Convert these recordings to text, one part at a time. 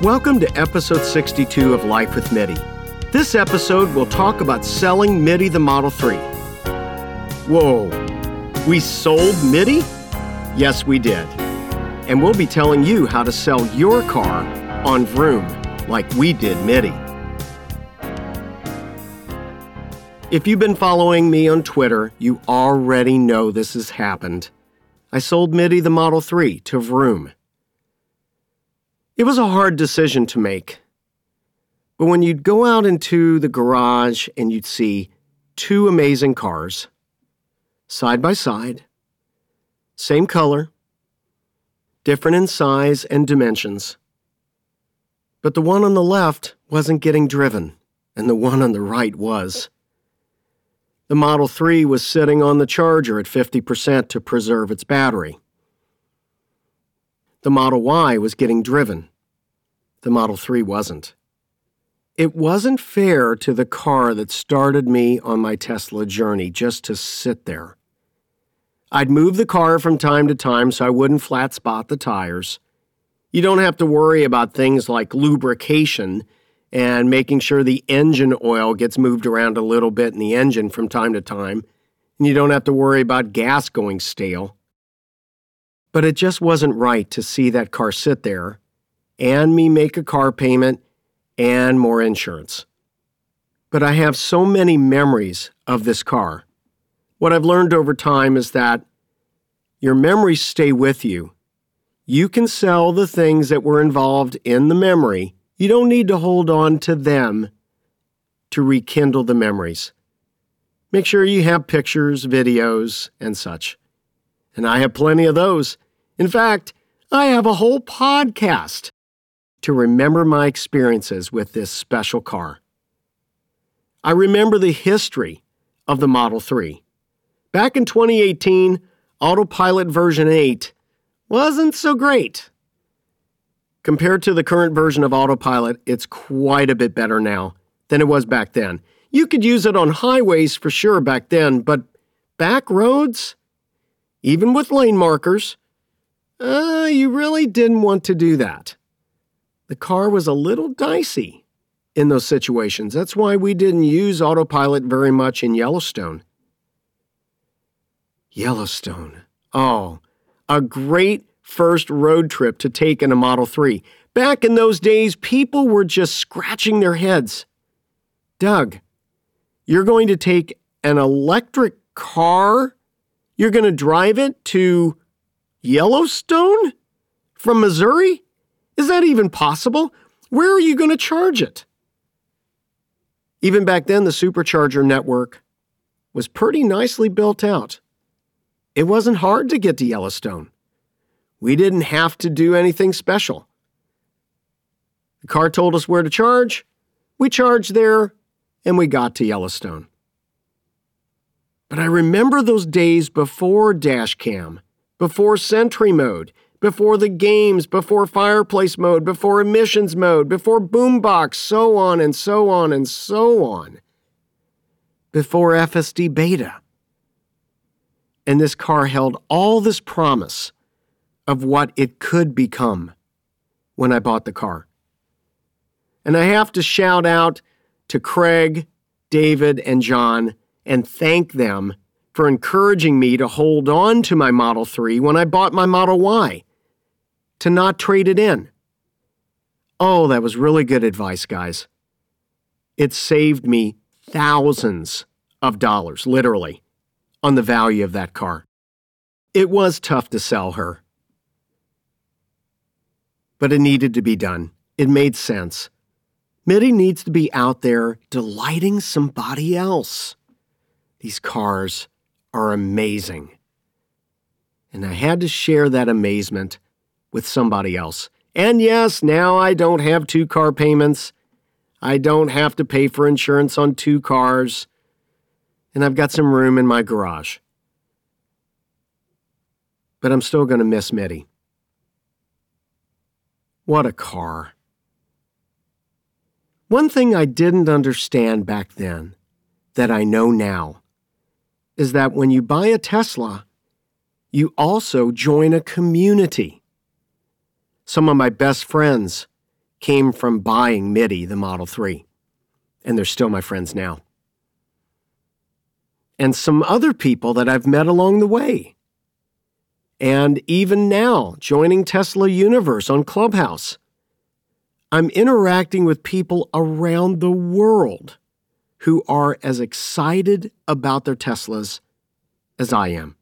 Welcome to episode 62 of Life with Mitty. This episode will talk about selling Mitty the Model 3. Whoa, we sold Mitty? Yes, we did. And we'll be telling you how to sell your car on Vroom like we did Mitty. If you've been following me on Twitter, you already know this has happened. I sold Mitty the Model 3 to Vroom. It was a hard decision to make. But when you'd go out into the garage and you'd see two amazing cars, side by side, same color, different in size and dimensions. But the one on the left wasn't getting driven, and the one on the right was. The Model 3 was sitting on the charger at 50% to preserve its battery. The Model Y was getting driven. The Model 3 wasn't. It wasn't fair to the car that started me on my Tesla journey just to sit there. I'd move the car from time to time so I wouldn't flat spot the tires. You don't have to worry about things like lubrication and making sure the engine oil gets moved around a little bit in the engine from time to time, and you don't have to worry about gas going stale. But it just wasn't right to see that car sit there and me make a car payment and more insurance. But I have so many memories of this car. What I've learned over time is that your memories stay with you. You can sell the things that were involved in the memory. You don't need to hold on to them to rekindle the memories. Make sure you have pictures, videos, and such. And I have plenty of those. In fact, I have a whole podcast to remember my experiences with this special car. I remember the history of the Model 3. Back in 2018, Autopilot version 8 wasn't so great. Compared to the current version of Autopilot, it's quite a bit better now than it was back then. You could use it on highways for sure back then, but back roads, even with lane markers, you really didn't want to do that. The car was a little dicey in those situations. That's why we didn't use Autopilot very much in Yellowstone. Yellowstone. Oh, a great first road trip to take in a Model 3. Back in those days, people were just scratching their heads. Doug, you're going to take an electric car? You're going to drive it to Yellowstone from Missouri? Is that even possible? Where are you going to charge it? Even back then, the supercharger network was pretty nicely built out. It wasn't hard to get to Yellowstone. We didn't have to do anything special. The car told us where to charge. We charged there, and we got to Yellowstone. But I remember those days before dash cam, before Sentry mode, before the games, before fireplace mode, before emissions mode, before boombox, so on and so on and so on. Before FSD beta. And this car held all this promise of what it could become when I bought the car. And I have to shout out to Craig, David, and John and thank them for encouraging me to hold on to my Model 3 when I bought my Model Y, to not trade it in. Oh, that was really good advice, guys. It saved me thousands of dollars, literally, on the value of that car. It was tough to sell her. But it needed to be done. It made sense. Mitty needs to be out there delighting somebody else. These cars are amazing. And I had to share that amazement with somebody else. And yes, now I don't have 2 car payments. I don't have to pay for insurance on 2 cars. And I've got some room in my garage. But I'm still going to miss Mitty. What a car. One thing I didn't understand back then that I know now is that when you buy a Tesla, you also join a community. Some of my best friends came from buying Mitty, the Model 3. And they're still my friends now. And some other people that I've met along the way. And even now, joining Tesla Universe on Clubhouse. I'm interacting with people around the world who are as excited about their Teslas as I am.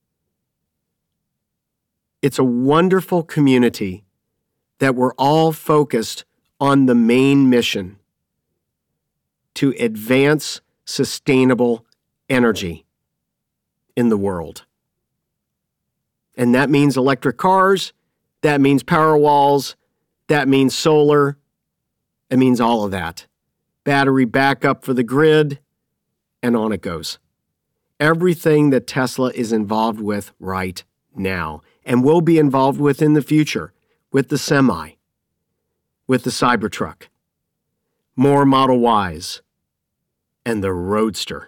It's a wonderful community that we're all focused on the main mission to advance sustainable energy in the world. And that means electric cars, that means power walls, that means solar, it means all of that. Battery backup for the grid, and on it goes. Everything that Tesla is involved with right now, and will be involved with in the future, with the Semi, with the Cybertruck, more Model Ys, and the Roadster.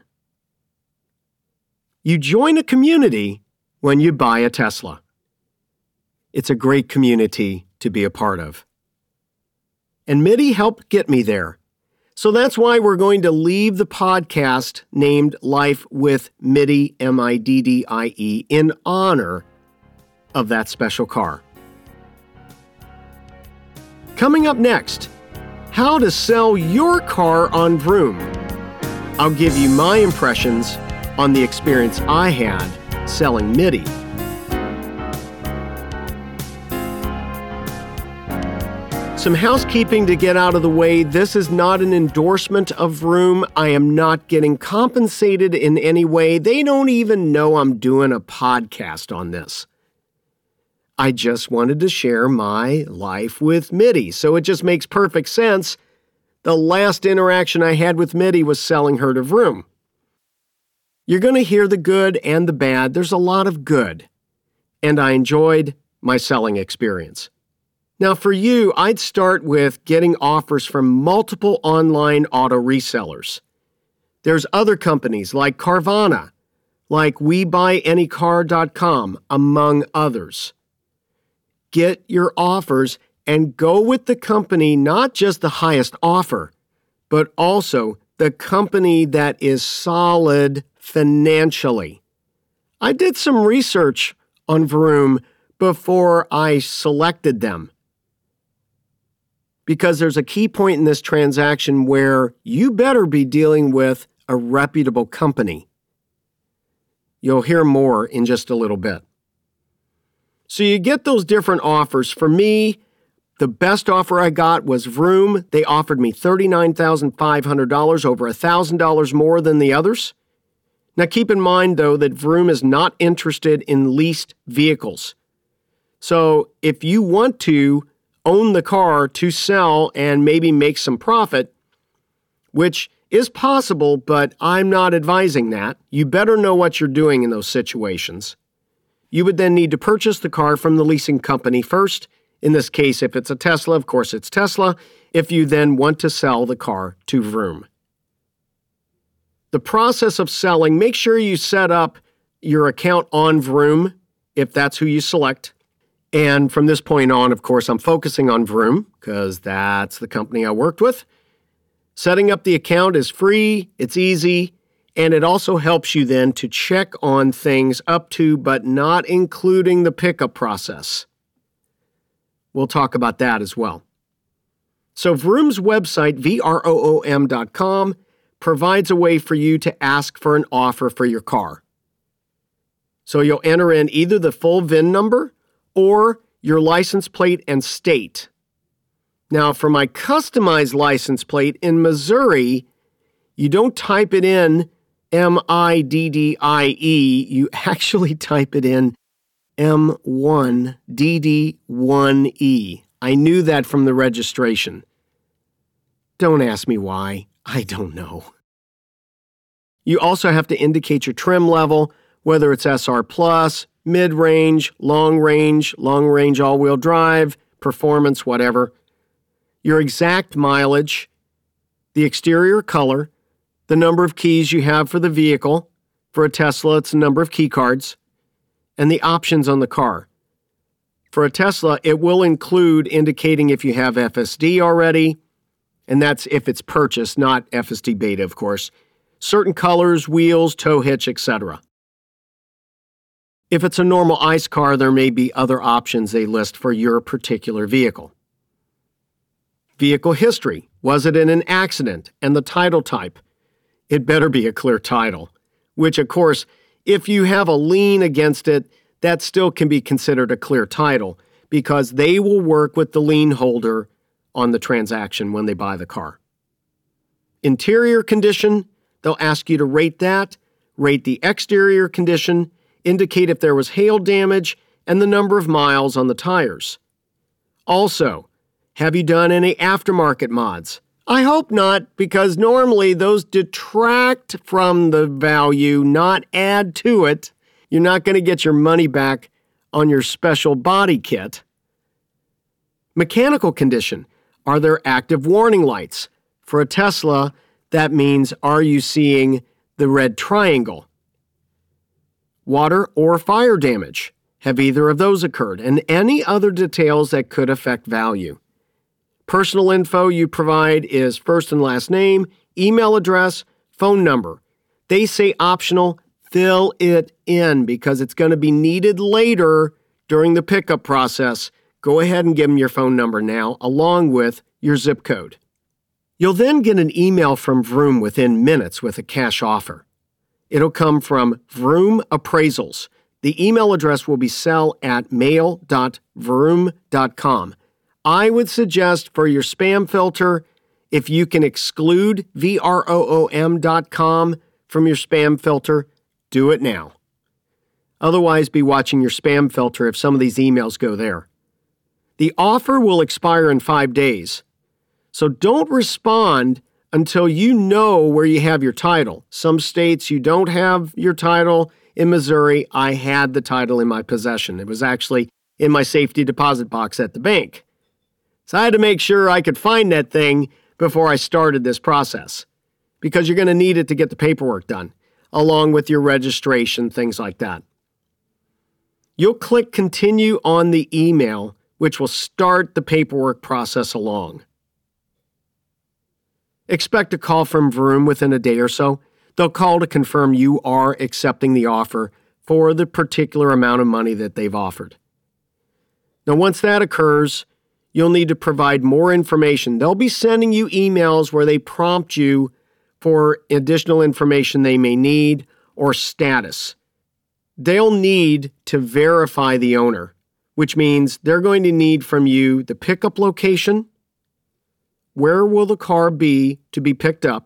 You join a community when you buy a Tesla. It's a great community to be a part of. And Mitty helped get me there. So that's why we're going to leave the podcast named Life with Middie, Middie, in honor of that special car. Coming up next, how to sell your car on Vroom. I'll give you my impressions on the experience I had selling Mitty. Some housekeeping to get out of the way. This is not an endorsement of Vroom. I am not getting compensated in any way. They don't even know I'm doing a podcast on this. I just wanted to share my life with Mitty, so it just makes perfect sense. The last interaction I had with Mitty was selling her to Vroom. You're going to hear the good and the bad. There's a lot of good, and I enjoyed my selling experience. Now, for you, I'd start with getting offers from multiple online auto resellers. There's other companies like Carvana, like WeBuyAnyCar.com, among others. Get your offers and go with the company, not just the highest offer, but also the company that is solid financially. I did some research on Vroom before I selected them, because there's a key point in this transaction where you better be dealing with a reputable company. You'll hear more in just a little bit. So you get those different offers. For me, the best offer I got was Vroom. They offered me $39,500, over $1,000 more than the others. Now keep in mind, though, that Vroom is not interested in leased vehicles. So if you want to own the car to sell and maybe make some profit, which is possible, but I'm not advising that. You better know what you're doing in those situations. You would then need to purchase the car from the leasing company first. In this case, if it's a Tesla, of course it's Tesla, if you then want to sell the car to Vroom. The process of selling, make sure you set up your account on Vroom if that's who you select. And from this point on, of course, I'm focusing on Vroom because that's the company I worked with. Setting up the account is free, it's easy, and it also helps you then to check on things up to but not including the pickup process. We'll talk about that as well. So Vroom's website, vroom.com, provides a way for you to ask for an offer for your car. So you'll enter in either the full VIN number or your license plate and state. Now, for my customized license plate in Missouri, you don't type it in MIDDIE, you actually type it in M1DD1E. I knew that from the registration. Don't ask me why. I don't know. You also have to indicate your trim level, whether it's SR Plus, mid-range, long-range all-wheel drive, performance, whatever. Your exact mileage, the exterior color, the number of keys you have for the vehicle. For a Tesla, it's the number of key cards, and the options on the car. For a Tesla, it will include indicating if you have FSD already, and that's if it's purchased, not FSD beta, of course, certain colors, wheels, tow hitch, etc. If it's a normal ICE car, there may be other options they list for your particular vehicle. Vehicle history. Was it in an accident? And the title type. It better be a clear title, which, of course, if you have a lien against it, that still can be considered a clear title because they will work with the lien holder on the transaction when they buy the car. Interior condition, they'll ask you to rate that, rate the exterior condition, indicate if there was hail damage, and the number of miles on the tires. Also, have you done any aftermarket mods? I hope not, because normally those detract from the value, not add to it. You're not going to get your money back on your special body kit. Mechanical condition. Are there active warning lights? For a Tesla, that means, are you seeing the red triangle? Water or fire damage. Have either of those occurred? And any other details that could affect value. Personal info you provide is first and last name, email address, phone number. They say optional, fill it in because it's going to be needed later during the pickup process. Go ahead and give them your phone number now, along with your zip code. You'll then get an email from Vroom within minutes with a cash offer. It'll come from Vroom Appraisals. The email address will be sell@mail.vroom.com. I would suggest for your spam filter, if you can exclude vroom.com from your spam filter, do it now. Otherwise, be watching your spam filter if some of these emails go there. The offer will expire in 5 days, so don't respond until you know where you have your title. Some states you don't have your title. In Missouri, I had the title in my possession. It was actually in my safety deposit box at the bank. So I had to make sure I could find that thing before I started this process, because you're going to need it to get the paperwork done, along with your registration, things like that. You'll click continue on the email, which will start the paperwork process along. Expect a call from Vroom within a day or so. They'll call to confirm you are accepting the offer for the particular amount of money that they've offered. Now, once that occurs, you'll need to provide more information. They'll be sending you emails where they prompt you for additional information they may need or status. They'll need to verify the owner, which means they're going to need from you the pickup location, where will the car be to be picked up,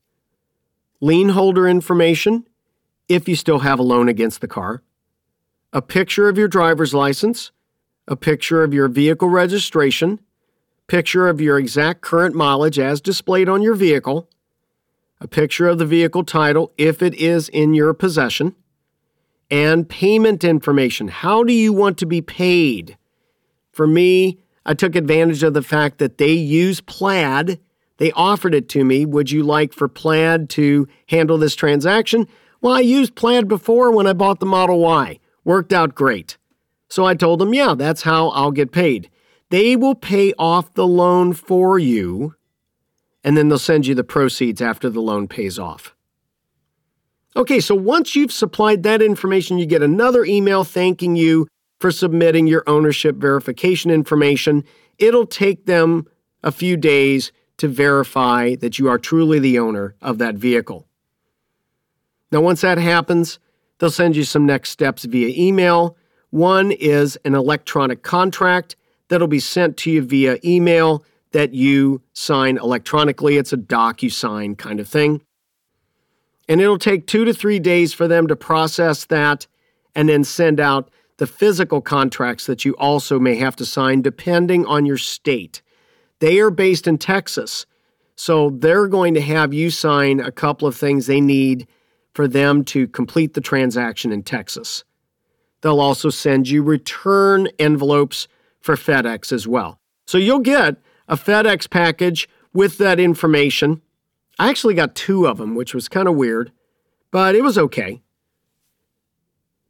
lien holder information, if you still have a loan against the car, a picture of your driver's license, a picture of your vehicle registration, picture of your exact current mileage as displayed on your vehicle, a picture of the vehicle title if it is in your possession, and payment information. How do you want to be paid? For me, I took advantage of the fact that they use Plaid. They offered it to me. Would you like for Plaid to handle this transaction? Well, I used Plaid before when I bought the Model Y. Worked out great. So I told them, yeah, that's how I'll get paid. They will pay off the loan for you, and then they'll send you the proceeds after the loan pays off. Okay, so once you've supplied that information, you get another email thanking you for submitting your ownership verification information. It'll take them a few days to verify that you are truly the owner of that vehicle. Now, once that happens, they'll send you some next steps via email. One is an electronic contract that'll be sent to you via email that you sign electronically. It's a DocuSign kind of thing. And it'll take 2 to 3 days for them to process that and then send out the physical contracts that you also may have to sign depending on your state. They are based in Texas, so they're going to have you sign a couple of things they need for them to complete the transaction in Texas. They'll also send you return envelopes for FedEx as well. So you'll get a FedEx package with that information. I actually got 2 of them, which was kind of weird, but it was okay.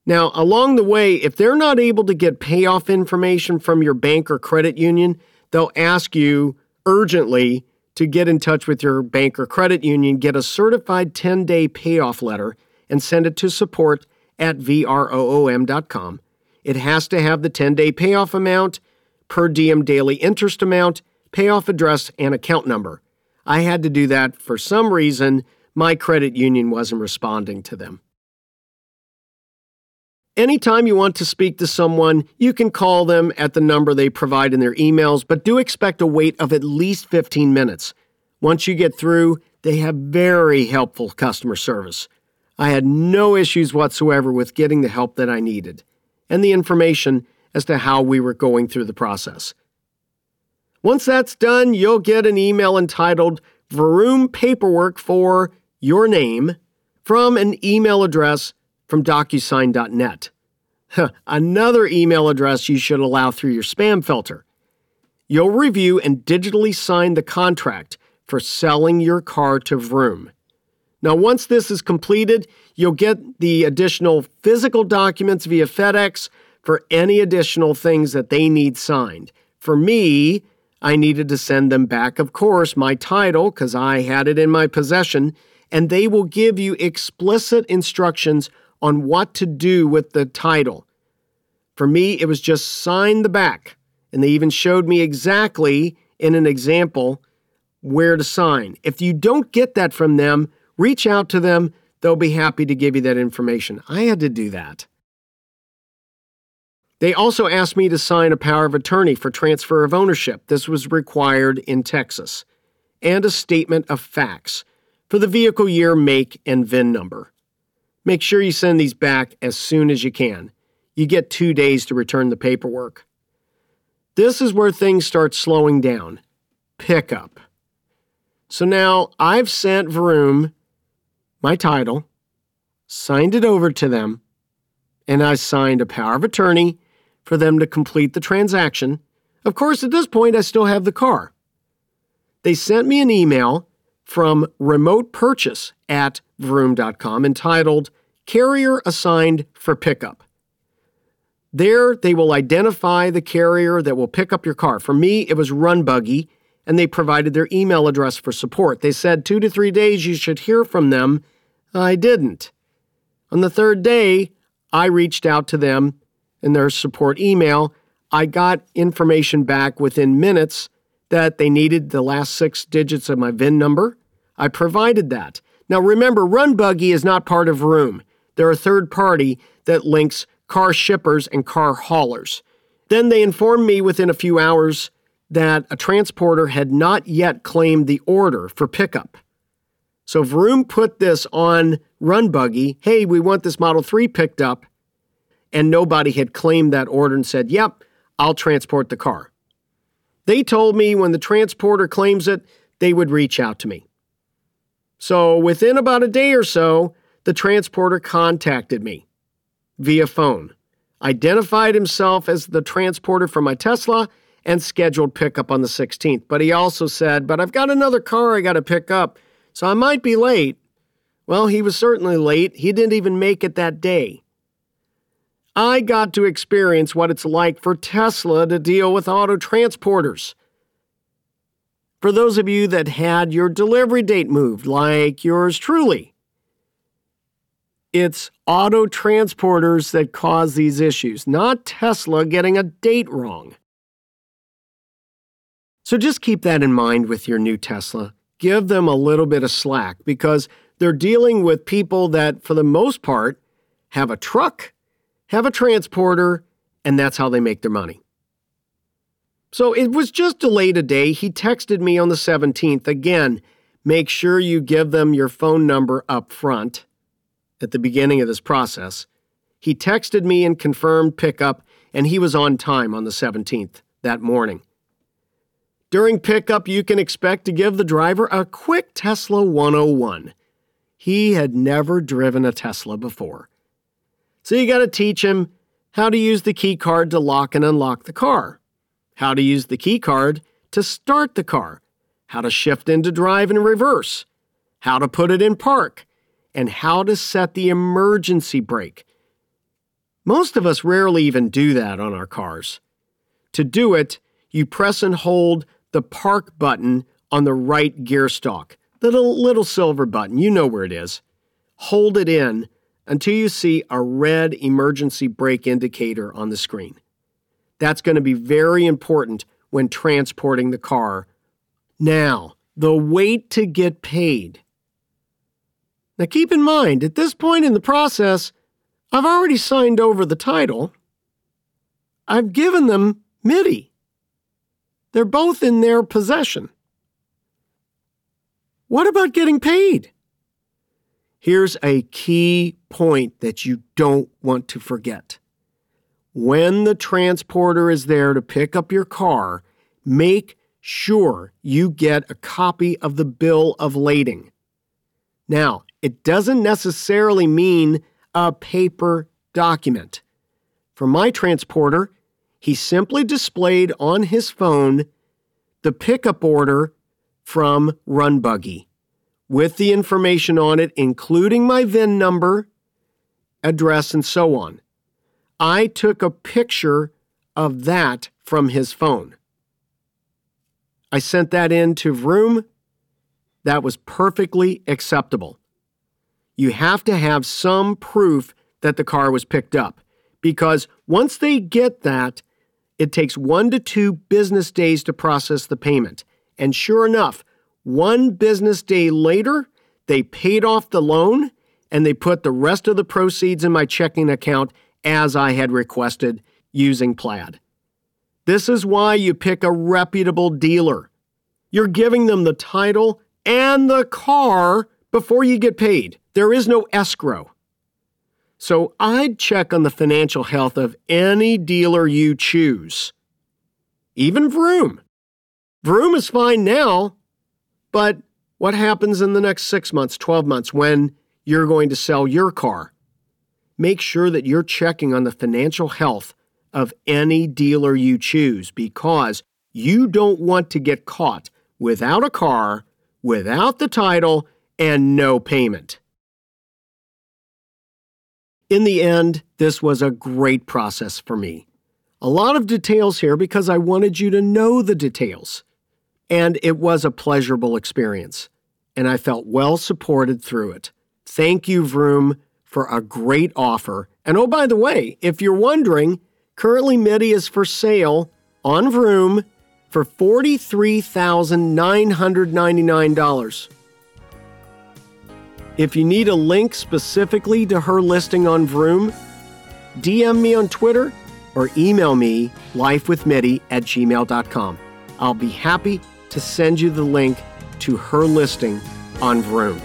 Now, along the way, if they're not able to get payoff information from your bank or credit union, they'll ask you urgently to get in touch with your bank or credit union, get a certified 10-day payoff letter, and send it to support@vroom.com. It has to have the 10-day payoff amount, per diem daily interest amount, payoff address, and account number. I had to do that. For some reason, my credit union wasn't responding to them. Anytime you want to speak to someone, you can call them at the number they provide in their emails, but do expect a wait of at least 15 minutes. Once you get through, they have very helpful customer service. I had no issues whatsoever with getting the help that I needed and the information as to how we were going through the process. Once that's done, you'll get an email entitled Vroom Paperwork for your name from an email address from DocuSign.net. Another email address you should allow through your spam filter. You'll review and digitally sign the contract for selling your car to Vroom. Now, once this is completed, you'll get the additional physical documents via FedEx for any additional things that they need signed. For me, I needed to send them back, of course, my title, because I had it in my possession, and they will give you explicit instructions on what to do with the title. For me, it was just sign the back, and they even showed me exactly in an example where to sign. If you don't get that from them, reach out to them. They'll be happy to give you that information. I had to do that. They also asked me to sign a power of attorney for transfer of ownership. This was required in Texas. And a statement of facts for the vehicle year, make, and VIN number. Make sure you send these back as soon as you can. You get 2 days to return the paperwork. This is where things start slowing down. Pickup. So now I've sent Vroom my title, signed it over to them, and I signed a power of attorney for them to complete the transaction. Of course, at this point, I still have the car. They sent me an email from remotepurchase@vroom.com entitled Carrier Assigned for Pickup. There, they will identify the carrier that will pick up your car. For me, it was Run Buggy, and they provided their email address for support. They said 2 to 3 days you should hear from them. I didn't. On the third day, I reached out to them in their support email. I got information back within minutes that they needed the last 6 digits of my VIN number. I provided that. Now remember, Run Buggy is not part of Vroom. They're a third party that links car shippers and car haulers. Then they informed me within a few hours that a transporter had not yet claimed the order for pickup. So Vroom put this on Run Buggy, hey, we want this Model 3 picked up, and nobody had claimed that order and said, yep, I'll transport the car. They told me when the transporter claims it, they would reach out to me. So within about a day or so, the transporter contacted me via phone, identified himself as the transporter for my Tesla, and scheduled pickup on the 16th. But he also said, but I've got another car I got to pick up, so I might be late. Well, he was certainly late. He didn't even make it that day. I got to experience what it's like for Tesla to deal with auto transporters. For those of you that had your delivery date moved, like yours truly, it's auto transporters that cause these issues, not Tesla getting a date wrong. So just keep that in mind with your new Tesla. Give them a little bit of slack because they're dealing with people that, for the most part, have a truck, have a transporter, and that's how they make their money. So it was just delayed a day. He texted me on the 17th. Again, make sure you give them your phone number up front at the beginning of this process. He texted me and confirmed pickup, and he was on time on the 17th that morning. During pickup, you can expect to give the driver a quick Tesla 101. He had never driven a Tesla before. So you got to teach him how to use the key card to lock and unlock the car, how to use the key card to start the car, how to shift into drive and reverse, how to put it in park, and how to set the emergency brake. Most of us rarely even do that on our cars. To do it, you press and hold the park button on the right gear stalk, the little silver button, you know where it is. Hold it in until you see a red emergency brake indicator on the screen. That's going to be very important when transporting the car. Now, the wait to get paid. Now keep in mind, at this point in the process, I've already signed over the title. I've given them MIDI. They're both in their possession. What about getting paid? Here's a key point that you don't want to forget. When the transporter is there to pick up your car, make sure you get a copy of the bill of lading. Now, it doesn't necessarily mean a paper document. For my transporter, he simply displayed on his phone the pickup order from Run Buggy with the information on it, including my VIN number, address, and so on. I took a picture of that from his phone. I sent that in to Vroom. That was perfectly acceptable. You have to have some proof that the car was picked up, because once they get that, it takes 1 to 2 business days to process the payment. And sure enough, 1 business day later, they paid off the loan and they put the rest of the proceeds in my checking account as I had requested using Plaid. This is why you pick a reputable dealer. You're giving them the title and the car before you get paid. There is no escrow. So I'd check on the financial health of any dealer you choose. Even Vroom. Vroom is fine now, but what happens in the next 6 months, 12 months when you're going to sell your car? Make sure that you're checking on the financial health of any dealer you choose, because you don't want to get caught without a car, without the title, and no payment. In the end, this was a great process for me. A lot of details here because I wanted you to know the details. And it was a pleasurable experience, and I felt well supported through it. Thank you, Vroom, for a great offer. And oh, by the way, if you're wondering, currently MIDI is for sale on Vroom for $43,999. If you need a link specifically to her listing on Vroom, DM me on Twitter or email me lifewithmidi@gmail.com. I'll be happy to send you the link to her listing on Vroom.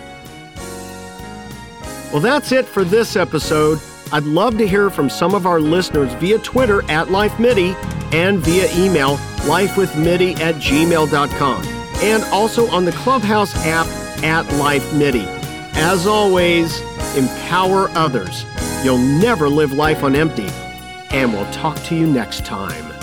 Well, that's it for this episode. I'd love to hear from some of our listeners via Twitter @LifeMidi and via email lifewithmidi@gmail.com, and also on the Clubhouse app @LifeMidi. As always, empower others. You'll never live life on empty, and we'll talk to you next time.